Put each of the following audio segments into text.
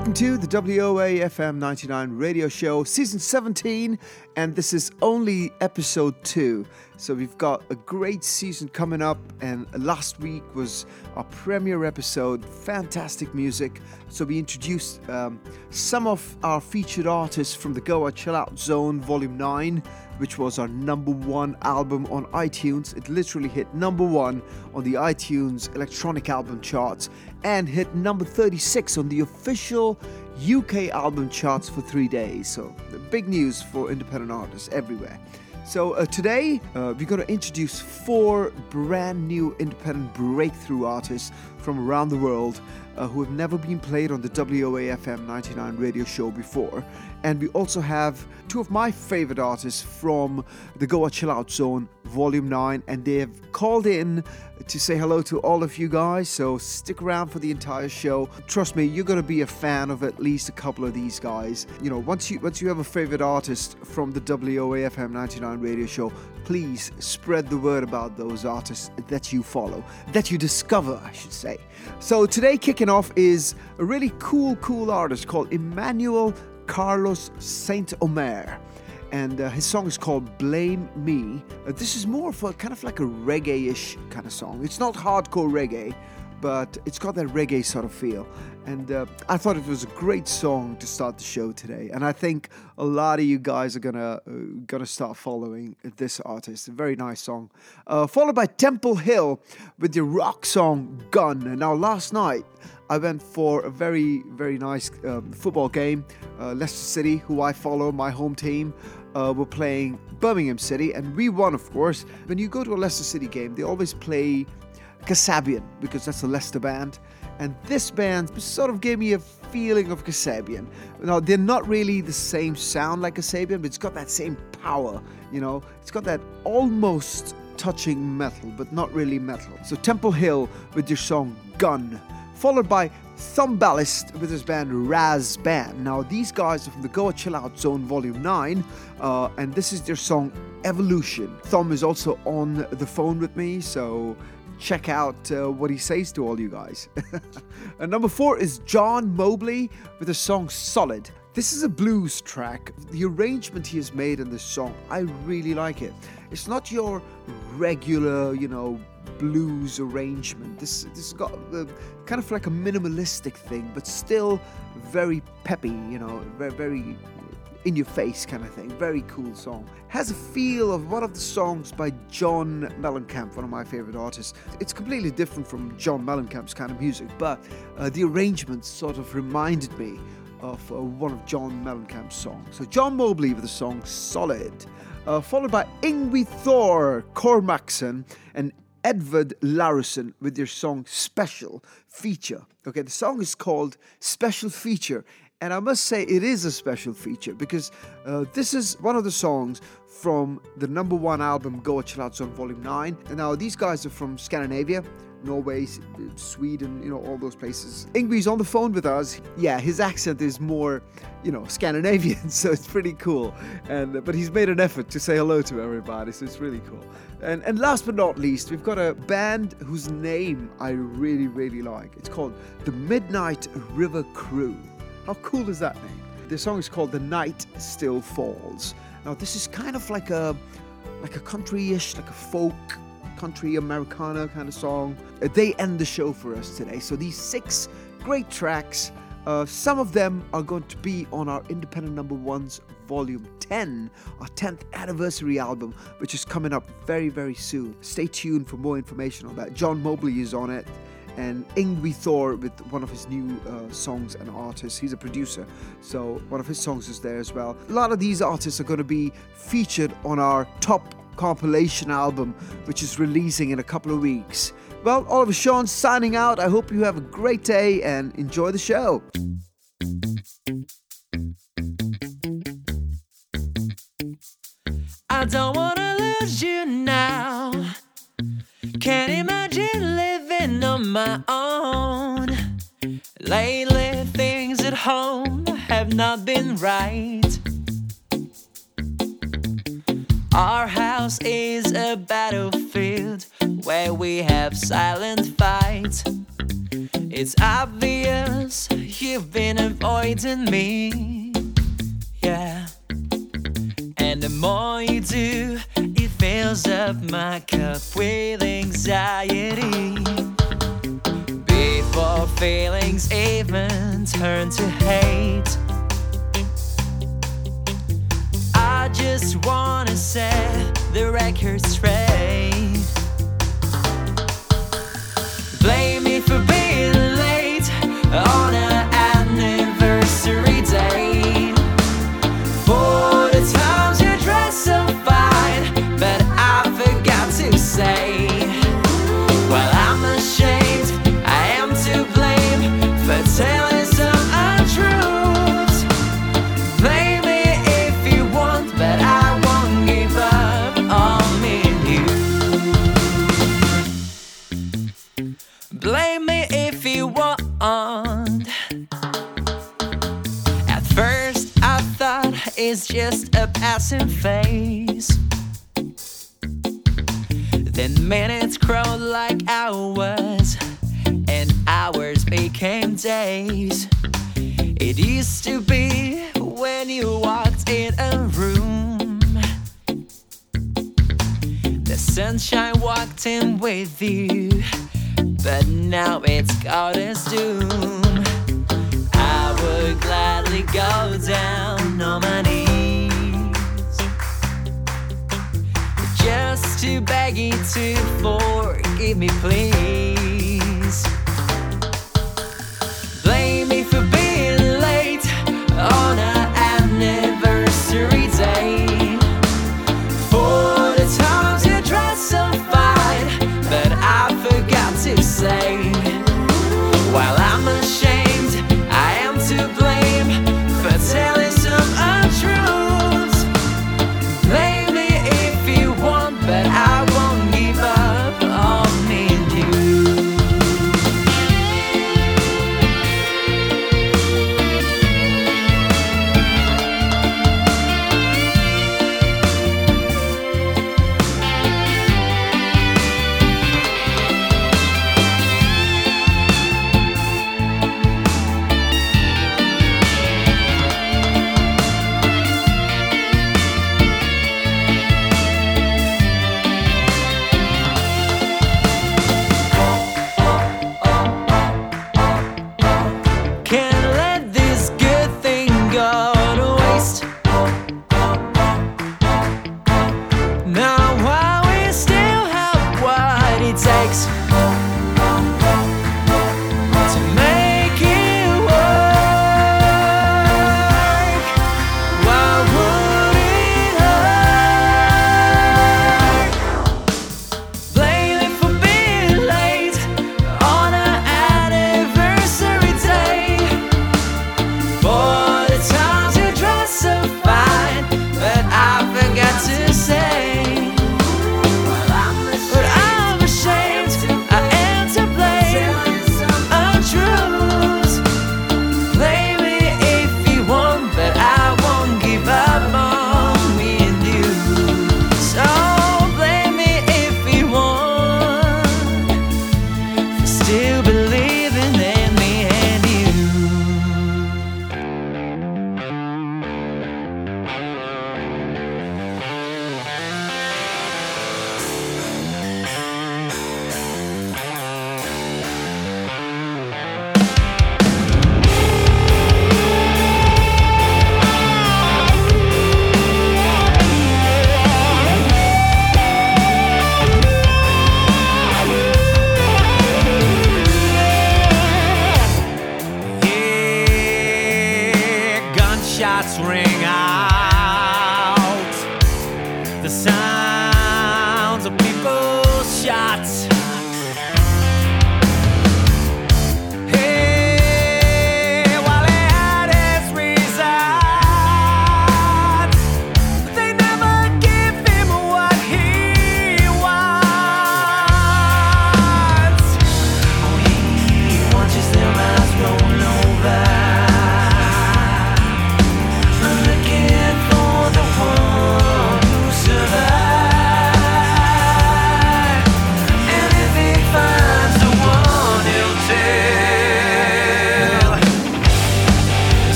Welcome to the WOA FM 99 radio show, season 17, and this is only episode 2. So we've got a great season coming up, and last week was our premiere episode, fantastic music. So we introduced some of our featured artists from the Goa Chill Out Zone Volume 9, which was our number 1 album on iTunes. It literally hit number 1 on the iTunes electronic album charts and hit number 36 on the official UK album charts for 3 days. So big news for independent artists everywhere. So today we're going to introduce 4 brand new independent breakthrough artists from around the world who have never been played on the WOA FM 99 radio show before. And we also have 2 of my favorite artists from the Goa Chill Out Zone Volume 9, and they have called in to say hello to all of you guys, so stick around for the entire show. Trust me, you're going to be a fan of at least a couple of these guys. You know, once you have a favorite artist from the WOA FM 99 radio show, please spread the word about those artists that you follow, that you discover, I should say. So today kicking off is a really cool artist called Emmanuel Carlos Saint Omer, and his song is called Blame Me. This is more of a kind of like a reggae-ish kind of song. It's not hardcore reggae, but it's got that reggae sort of feel. And I thought it was a great song to start the show today. And I think a lot of you guys are gonna start following this artist. A very nice song. Followed by Temple Hill with the rock song Gun. And now last night I went for a very, very nice football game. Leicester City, who I follow, my home team, were playing Birmingham City, and we won, of course. When you go to a Leicester City game, they always play Kasabian, because that's a Leicester band. And this band sort of gave me a feeling of Kasabian. Now, they're not really the same sound like Kasabian, but it's got that same power, you know. It's got that almost touching metal, but not really metal. So Temple Hill with your song Gun. Followed by Thumballist with his band Raz Band. Now, these guys are from the Goa Chill Out Zone Volume 9, and this is their song Evolution. Thumb is also on the phone with me, so check out what he says to all you guys. And number 4 is John Mobley with the song Solid. This is a blues track. The arrangement he has made in this song, I really like it. It's not your regular, blues arrangement. This has got kind of like a minimalistic thing, but still very peppy, very, very in your face kind of thing. Very cool song. Has a feel of one of the songs by John Mellencamp, one of my favorite artists. It's completely different from John Mellencamp's kind of music, but the arrangement sort of reminded me of one of John Mellencamp's songs. So John Mobley with the song Solid, followed by Yngwie Thor Cormackson and Edvard Larusson with their song Special Feature. Okay, the song is called Special Feature, and I must say it is a special feature because this is one of the songs from the number 1 album Goa Chill Out Zone Volume 9. And now these guys are from Scandinavia, Norway, Sweden, all those places. Yngwie's on the phone with us. Yeah, his accent is more, Scandinavian, so it's pretty cool. But he's made an effort to say hello to everybody, so it's really cool. And last but not least, we've got a band whose name I really, really like. It's called the Midnight River Crew. How cool is that name? The song is called The Night Still Falls. Now, this is kind of like a country-ish, like a folk, country Americana kind of song. They end the show for us today. So these 6 great tracks, some of them are going to be on our Independent Number 1's Volume 10, our 10th anniversary album, which is coming up very, very soon. Stay tuned for more information on that. John Mobley is on it, and Yngwie Thor with one of his new songs and artists. He's a producer, so one of his songs is there as well. A lot of these artists are going to be featured on our top compilation album, which is releasing in a couple of weeks. Well, Oliver Sean signing out. I hope you have a great day and enjoy the show. I don't wanna lose you now. Can't imagine living on my own. Lately things at home have not been right. Our house is a battlefield where we have silent fights. It's obvious you've been avoiding me, yeah. And the more you do, it fills up my cup with anxiety. Before feelings even turn to hate, I just wanna set the record straight. Blame me for being late on an anniversary day, for the times you dress so fine, but I forgot to say, well, I'm ashamed, I am to blame for telling some untruths. Blame me if you want, but I won't give up on me and you. Blame me if you want. At first I thought it's just a passing phase, then minutes crawled like hours, and hours became days. It used to be when you walked in a room, the sunshine walked in with you, but now it's got its doom. I would gladly go down on my knees just to beg you to forgive me, please. Blame me for being late on an anniversary day, for the times you dress so fine, but I forgot to say, while I'm ashamed, I am to blame for telling some untruths. Blame me if you want, but I won't give up on me and you.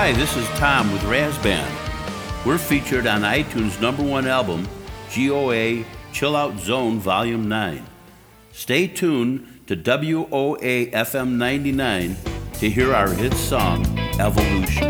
Hi, this is Tom with Raz Band. We're featured on iTunes' #1 album, GOA Chill Out Zone Volume 9. Stay tuned to WOA FM 99 to hear our hit song, Evolution.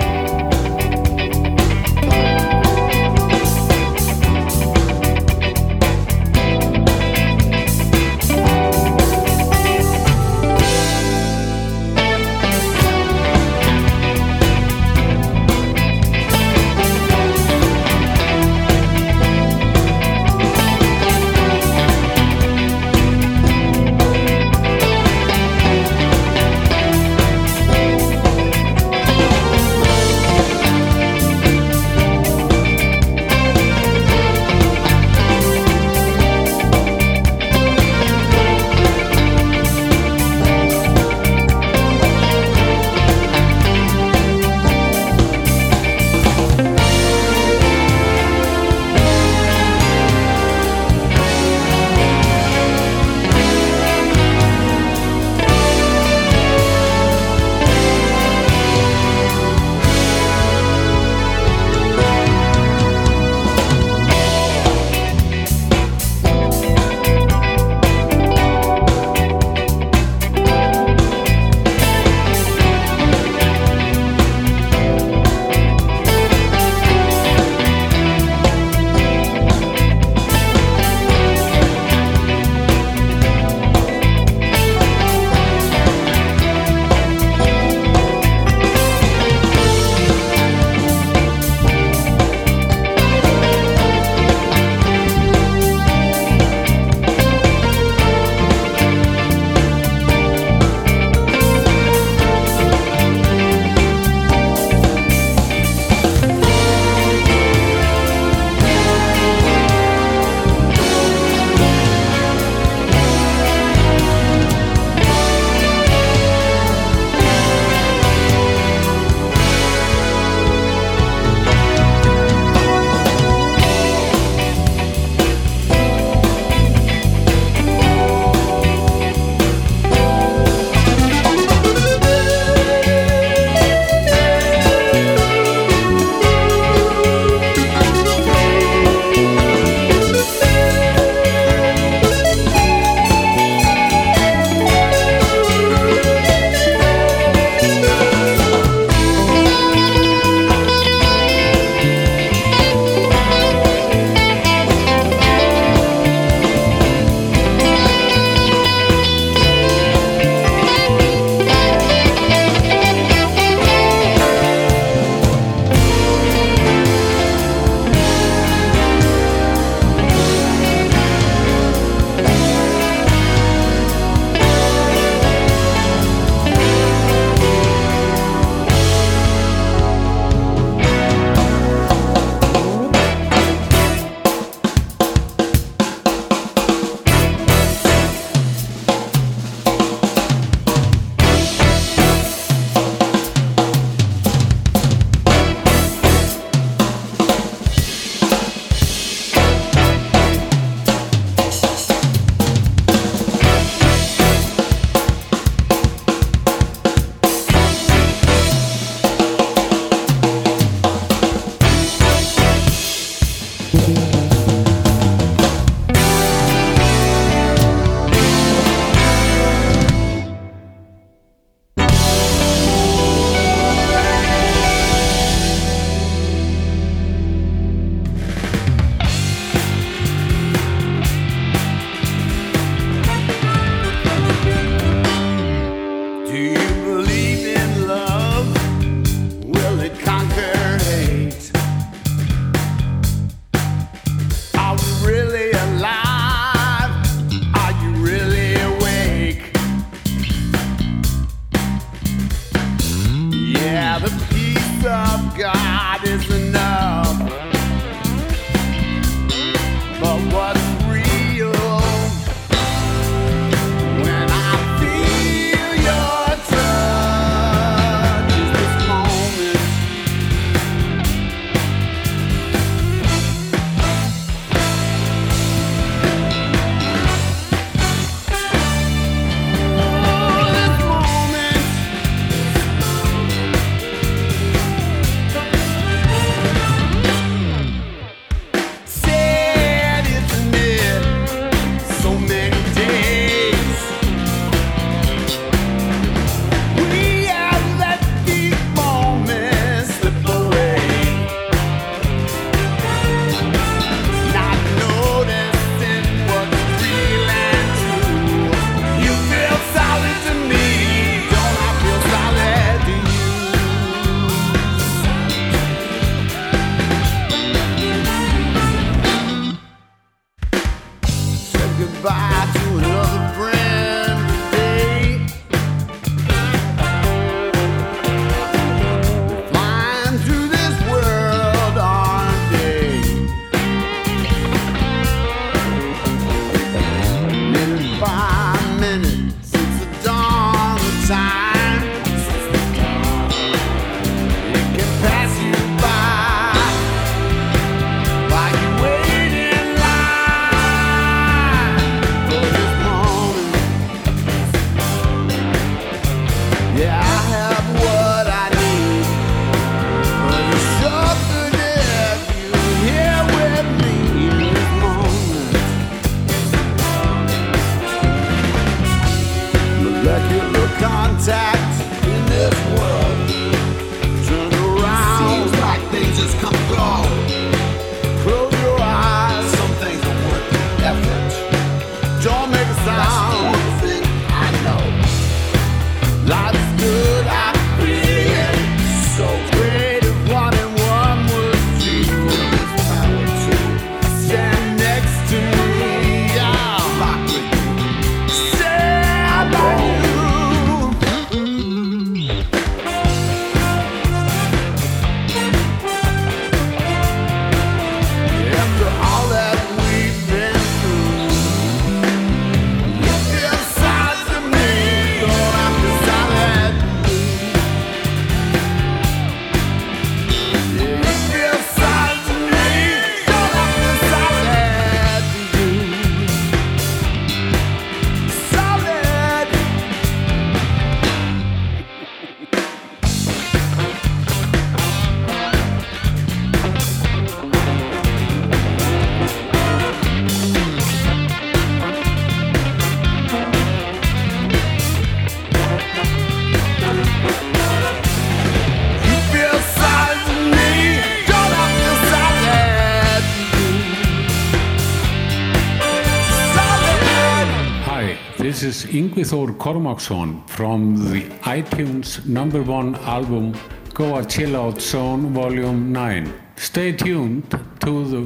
This is Yngvi Þór Kormáksson from the iTunes #1 album Goa Chill Out Zone Volume 9. Stay tuned to the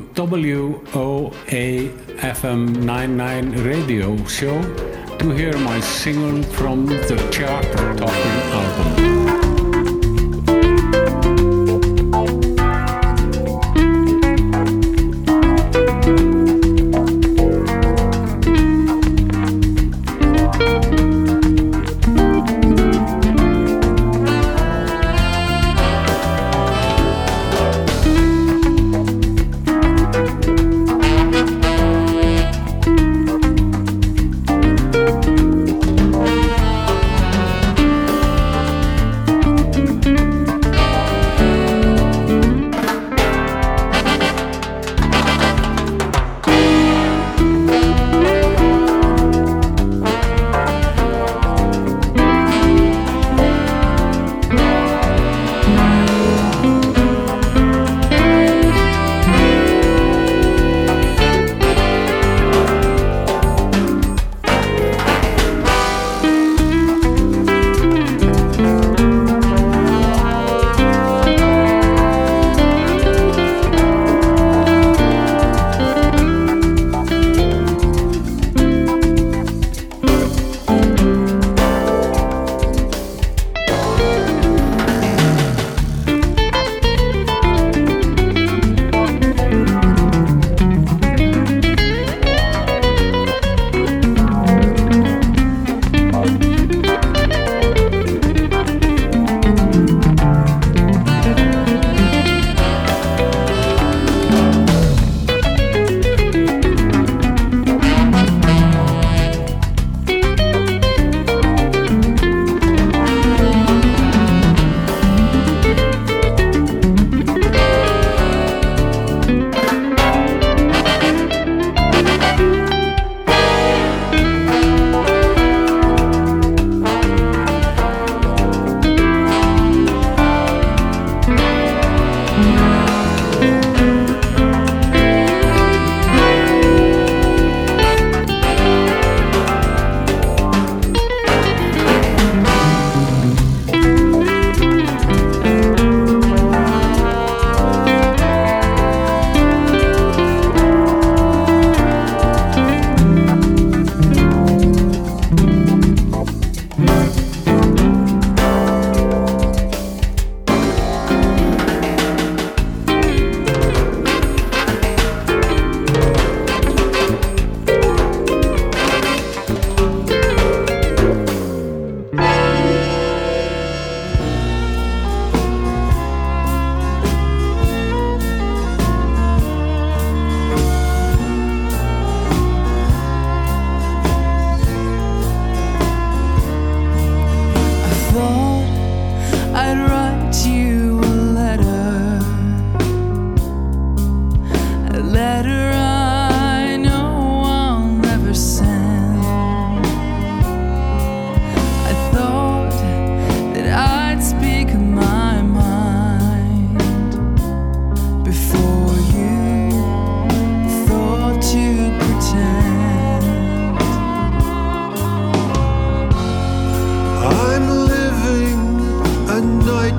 WOA FM 99 radio show to hear my single from the chart-topping album.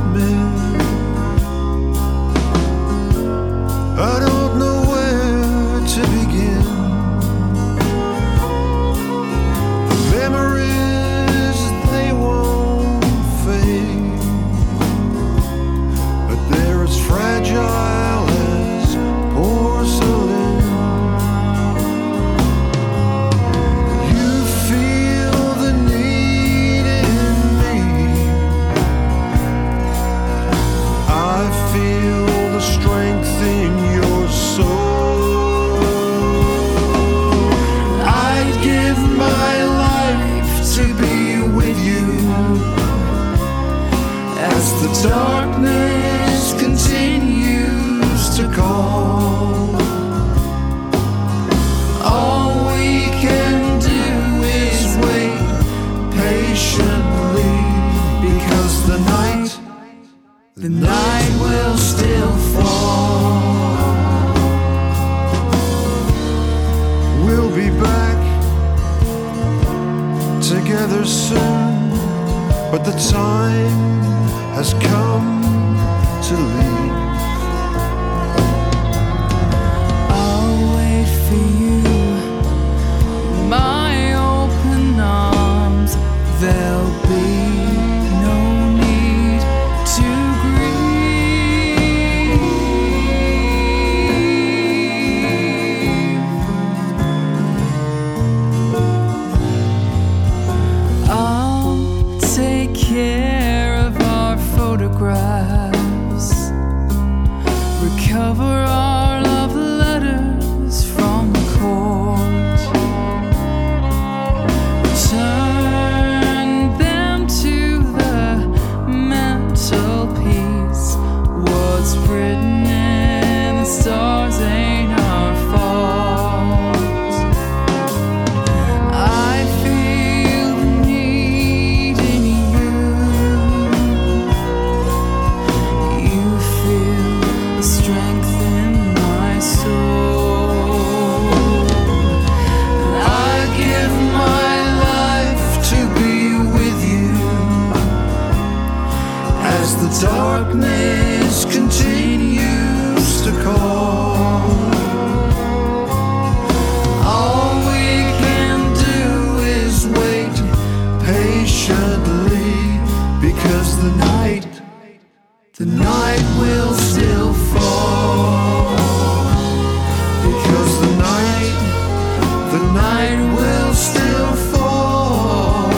I don't know where but the time has come to leave. I'll wait for you in my open arms. There'll be no need to grieve. I'll take care of our photographs, recover our love letters from the court, return them to the mantelpiece. What's written in the stars ain't our fault. I feel the need in you. You feel the strength in my soul. I give my life to be with you As the darkness continues to call, all we can do is wait patiently, because the night will still fall. Because the night will still fall,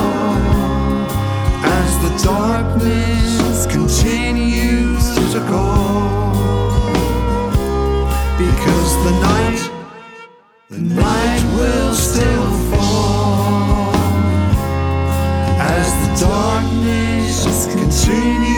as the darkness continues to call. Because the night will still fall, as the darkness continues